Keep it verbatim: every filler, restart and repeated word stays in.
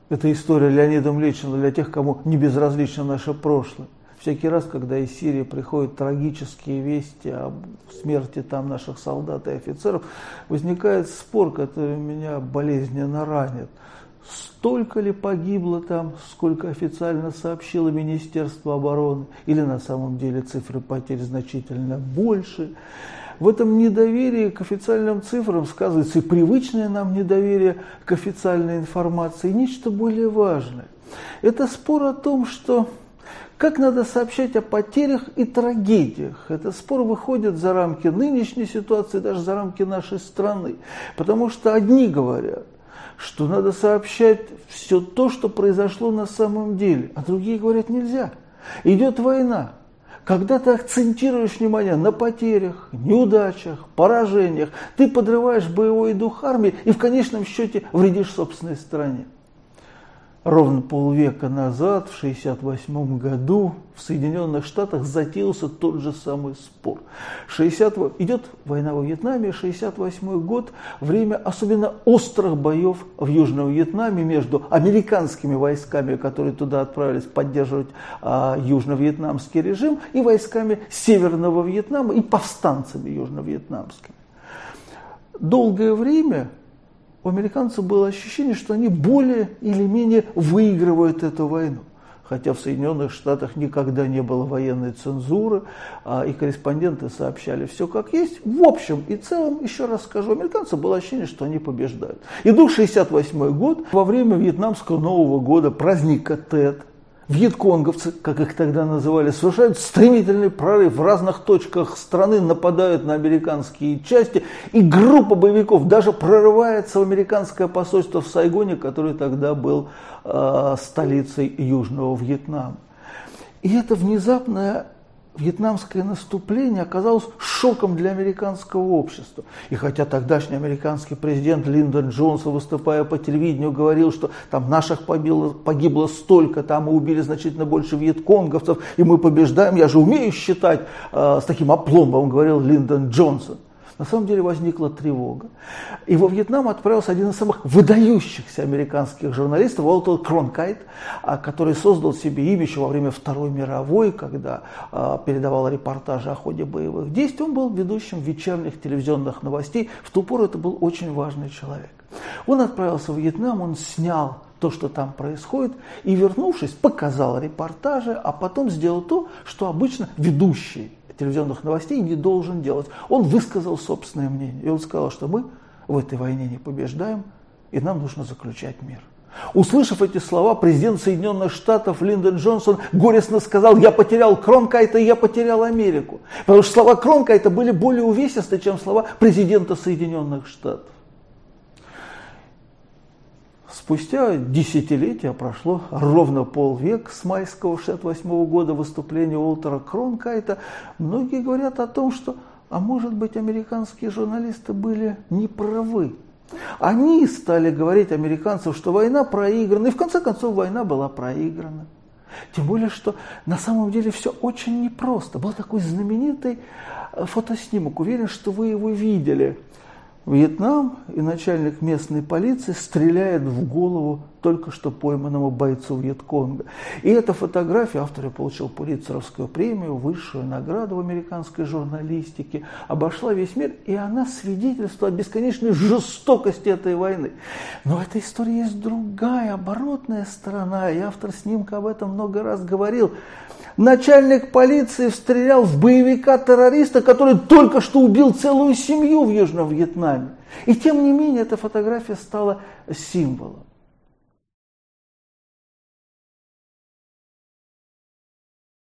Это история Леонида Млечина для тех, кому не безразлично наше прошлое. Всякий раз, когда из Сирии приходят трагические вести об смерти там наших солдат и офицеров, возникает спор, который меня болезненно ранит. Столько ли погибло там, сколько официально сообщило Министерство обороны, или на самом деле цифры потерь значительно больше? В этом недоверии к официальным цифрам сказывается и привычное нам недоверие к официальной информации, и нечто более важное. Это спор о том, что как надо сообщать о потерях и трагедиях. Этот спор выходит за рамки нынешней ситуации, даже за рамки нашей страны. Потому что одни говорят, что надо сообщать все то, что произошло на самом деле, а другие говорят, нельзя. Идет война. Когда ты акцентируешь внимание на потерях, неудачах, поражениях, ты подрываешь боевой дух армии и в конечном счете вредишь собственной стране. Ровно полвека назад, в шестьдесят восьмом году, в Соединенных Штатах затеялся тот же самый спор. шестьдесят... Идет война во Вьетнаме, шестьдесят восьмой год, время особенно острых боев в Южном Вьетнаме между американскими войсками, которые туда отправились поддерживать а, южно-вьетнамский режим, и войсками Северного Вьетнама и повстанцами южно-вьетнамскими. Долгое время у американцев было ощущение, что они более или менее выигрывают эту войну. Хотя в Соединенных Штатах никогда не было военной цензуры, а, и корреспонденты сообщали все как есть. В общем и целом, еще раз скажу, у американцев было ощущение, что они побеждают. Иду шестьдесят восьмой год, во время вьетнамского Нового года, праздника Тет, вьетконговцы, как их тогда называли, совершают стремительный прорыв в разных точках страны, нападают на американские части, и группа боевиков даже прорывается в американское посольство в Сайгоне, который тогда был э, столицей Южного Вьетнама. И это внезапное вьетнамское наступление оказалось шоком для американского общества. И хотя тогдашний американский президент Линдон Джонсон, выступая по телевидению, говорил, что там наших погибло, погибло столько, там мы убили значительно больше вьетконговцев, и мы побеждаем, я же умею считать, э, с таким опломбом говорил Линдон Джонсон. На самом деле возникла тревога. И во Вьетнам отправился один из самых выдающихся американских журналистов, Уолтер Кронкайт, который создал себе имя еще во время Второй мировой, когда а, передавал репортажи о ходе боевых действий. Он был ведущим вечерних телевизионных новостей. В ту пору это был очень важный человек. Он отправился в Вьетнам, он снял то, что там происходит, и, вернувшись, показал репортажи, а потом сделал то, что обычно ведущий телевизионных новостей не должен делать. Он высказал собственное мнение. И он сказал, что мы в этой войне не побеждаем, и нам нужно заключать мир. Услышав эти слова, президент Соединенных Штатов Линдон Джонсон горестно сказал: я потерял Кронкайта, и я потерял Америку. Потому что слова Кронкайта были более увесисты, чем слова президента Соединенных Штатов. Спустя десятилетия, прошло ровно полвека с майского шестьдесят восьмого года выступления Уолтера Кронкайта, многие говорят о том, что, а может быть, американские журналисты были неправы. Они стали говорить американцам, что война проиграна, и в конце концов война была проиграна. Тем более, что на самом деле все очень непросто. Был такой знаменитый фотоснимок, уверен, что вы его видели. Вьетнам, и начальник местной полиции стреляет в голову только что пойманному бойцу Вьетконга. И эта фотография, автор ее получил Пулитцеровскую премию, высшую награду в американской журналистике, обошла весь мир, и она свидетельствует о бесконечной жестокости этой войны. Но в этой истории есть другая, оборотная сторона, и автор снимка об этом много раз говорил. Начальник полиции стрелял в боевика-террориста, который только что убил целую семью в Южном Вьетнаме. И тем не менее эта фотография стала символом.